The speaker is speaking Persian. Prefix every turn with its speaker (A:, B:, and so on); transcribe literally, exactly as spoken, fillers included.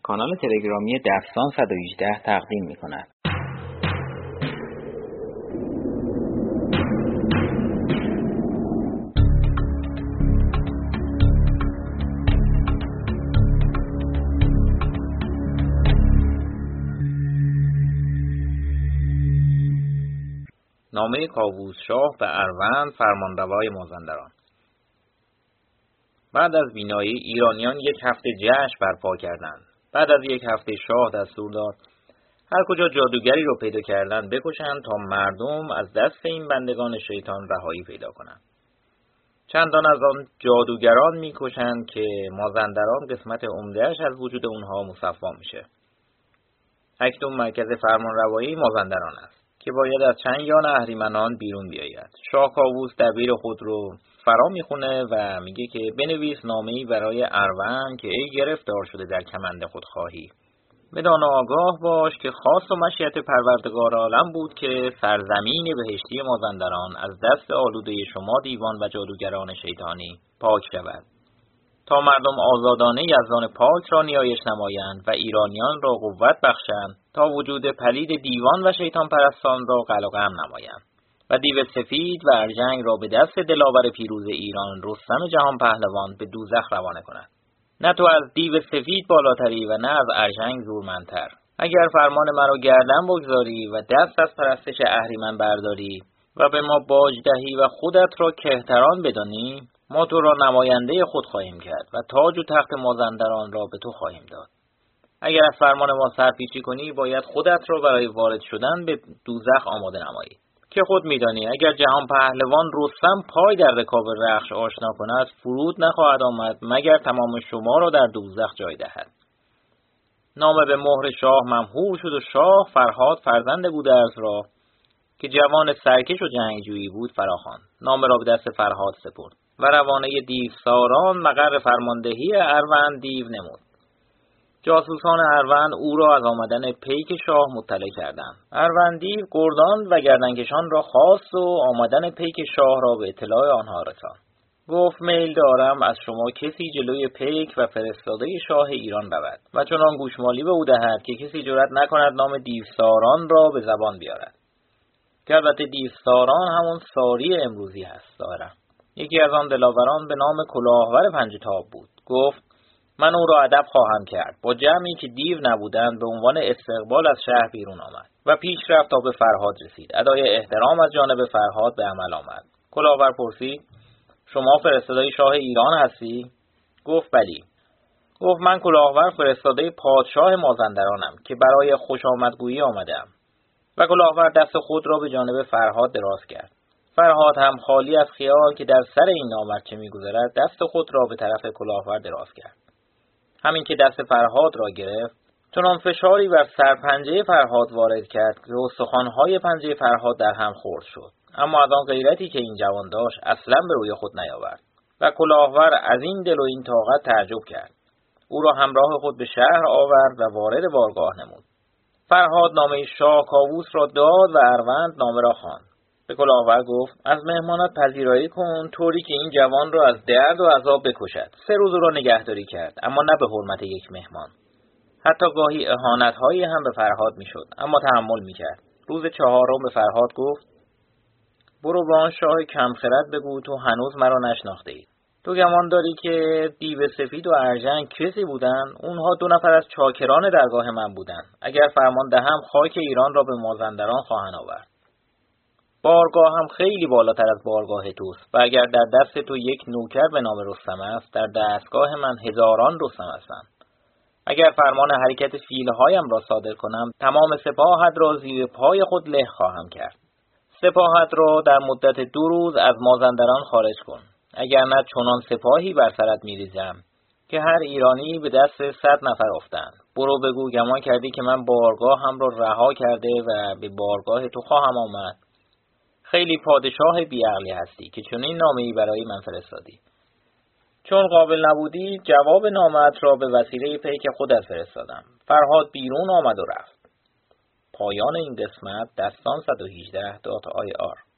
A: کانال تلگرامی دستان صد و هجده تقدیم می کند.
B: نامه کاووس شاه به اروند فرمانروای مازندران. بعد از بینایی ایرانیان یک هفته جشن برپا کردند. بعد از یک هفته شاه دستور داد هر کجا جادوگری رو پیدا کردند بکشند تا مردم از دست این بندگان شیطان رهایی پیدا کنند. چندان از آن جادوگران میکشند که مازندران قسمت عمده‌اش از وجود اونها مصفا میشه. اکنون مرکز فرمانروایی مازندران است که باید از چند یان اهریمنان بیرون بیاید. شاه کاووس دبیر خود رو فرا میخونه و میگه که بنویس نامه‌ای برای اروند که ای گرفتار شده در کمند خودخواهی. بدان آگاه باش که خواست و مشیت پروردگار عالم بود که سرزمین بهشتی مازندران از دست آلوده شما دیوان و جادوگران شیطانی پاک شود، تا مردم آزادانه یزدان پاک را نیایش نمایند و ایرانیان را قوت بخشند تا وجود پلید دیوان و شیطان پرستان را قلقم نمایند و دیو سفید و ارجنگ را به دست دلاور پیروز ایران رستم جهان پهلوان به دوزخ روانه کنند. نه تو از دیو سفید بالاتری و نه از ارجنگ زورمندتر. اگر فرمان مرا گردن بگذاری و دست از پرستش اهریمن برداری و به ما باج دهی و خودت را کهتران بدانی، ما تو را نماینده خود خواهیم کرد و تاج و تخت مازندران را به تو خواهیم داد. اگر از فرمان ما سرپیچی کنی باید خودت را برای وارد شدن به دوزخ آماده نمایی، که خود میدانی اگر جهان پهلوان رستم پای در رکاب رخش آشنا کند فرود نخواهد آمد مگر تمام شما را در دوزخ جای دهد. نامه به مهر شاه ممحور شد و شاه فرهاد فرزند گودرز را که جوان سرکش و جنگجویی بود فراخواند. نامه را به دست فرهاد سپرد و روانه دیو ساران مقر فرماندهی اروند دیو نمود. جاسوسان اروند او را از آمدن پیک شاه مطلع کردند. اروند دیو گردان و گردنکشان را خواست و آمدن پیک شاه را به اطلاع آنها رساند. گفت میل دارم از شما کسی جلوی پیک و فرستاده شاه ایران رود و چنان گوشمالی به او دهد که کسی جرأت نکند نام دیو ساران را به زبان بیارد. که البته دیو ساران همون ساری امروزی هست ظاهرا. یکی از آن دلاوران به نام کلاهور پنجتاب بود. گفت من او را ادب خواهم کرد. با جمعی که دیو نبودند به عنوان استقبال از شهر بیرون آمد و پیش رفت تا به فرهاد رسید. ادای احترام از جانب فرهاد به عمل آمد. کلاهور پرسید شما فرستاده شاه ایران هستی؟ گفت بلی. گفت من کلاهور فرستاده پادشاه مازندرانم که برای خوش آمدگویی آمدم. و کلاهور دست خود را به جانب فرهاد دراز کرد. فرهاد هم خالی از خیال که در سر این نامرد چه می‌گذرد دست خود را به طرف کلاهور دراز کرد. همین که دست فرهاد را گرفت چنان فشاری بر سرپنجه فرهاد وارد کرد که استخوان‌های پنجه فرهاد در هم خورد شد. اما از آن غیرتی که این جوان داشت اصلا به روی خود نیاورد و کلاهور از این دل و این طاقت تعجب کرد. او را همراه خود به شهر آورد و وارد بارگاه نمود. فرهاد نامه شاه کاووس را داد و اروند نامه را خواند. به کلاهور گفت از مهمانت پذیرایی کن طوری که این جوان را از درد و عذاب بکشد. سه روز را نگهداری کرد اما نه به حرمت یک مهمان. حتی گاهی اهانت‌هایی هم به فرهاد میشد اما تحمل میکرد. روز چهارم به فرهاد گفت برو به آن شاه کمخرد بگو تو هنوز مرا نشناخته ای. تو گمان داری که دیو سفید و ارجنگ کسی بودند؟ اونها دو نفر از چاکران درگاه من بودند. اگر فرمان دهم خاک ایران را به مازندران خواهند آورد. بارگاه هم خیلی بالاتر از بارگاه توست و اگر در دست تو یک نوکر به نام رستم است در دستگاه من هزاران رستم هستند. اگر فرمان حرکت فیلهایم را صادر کنم تمام سپاهت را زیر پای خود له خواهم کرد. سپاهت را در مدت دو روز از مازندران خارج کن. اگر نه چنان سپاهی بر سرت می‌ریزم که هر ایرانی به دست صد نفر افتند. برو بگو گمان کردی که من بارگاهم را رها کرده و به بارگاه تو خواهم آمد. خیلی پادشاه بیعقلی هستی که چنین نامه‌ای برای من فرستادی. چون قابل نبودی جواب نامه‌ات را به وسیله پیک خودت فرستادم. فرهاد بیرون آمد و رفت. پایان این قسمت دستان صد و هجده دات آی آر